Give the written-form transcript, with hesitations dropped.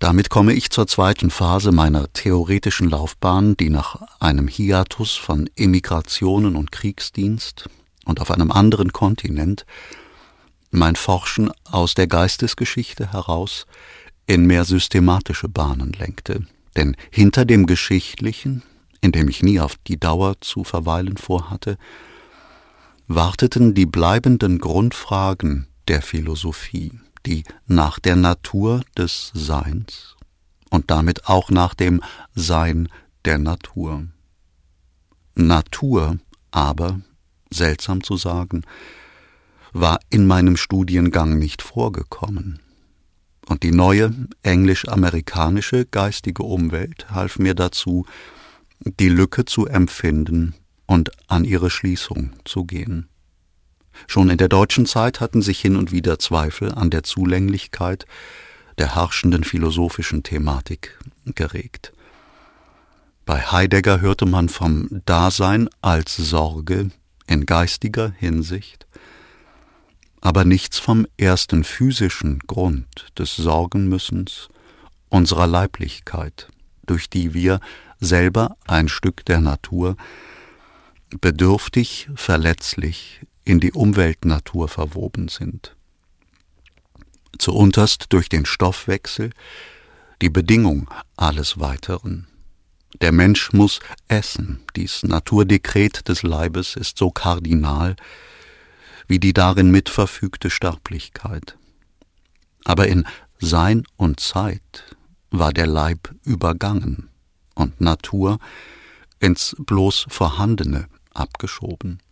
Damit komme ich zur zweiten Phase meiner theoretischen Laufbahn, die nach einem Hiatus von Emigrationen und Kriegsdienst und auf einem anderen Kontinent mein Forschen aus der Geistesgeschichte heraus in mehr systematische Bahnen lenkte. Denn hinter dem Geschichtlichen, in dem ich nie auf die Dauer zu verweilen vorhatte, warteten die bleibenden Grundfragen der Philosophie, die nach der Natur des Seins und damit auch nach dem Sein der Natur. Natur aber, seltsam zu sagen, war in meinem Studiengang nicht vorgekommen. Und die neue englisch-amerikanische geistige Umwelt half mir dazu, die Lücke zu empfinden und an ihre Schließung zu gehen. Schon in der deutschen Zeit hatten sich hin und wieder Zweifel an der Zulänglichkeit der herrschenden philosophischen Thematik geregt. Bei Heidegger hörte man vom Dasein als Sorge in geistiger Hinsicht, aber nichts vom ersten physischen Grund des Sorgenmüssens unserer Leiblichkeit, durch die wir, selber ein Stück der Natur, bedürftig, verletzlich in die Umweltnatur verwoben sind. Zuunterst durch den Stoffwechsel, die Bedingung alles Weiteren. Der Mensch muss essen, dies Naturdekret des Leibes ist so kardinal wie die darin mitverfügte Sterblichkeit. Aber in Sein und Zeit war der Leib übergangen und Natur ins bloß Vorhandene abgeschoben.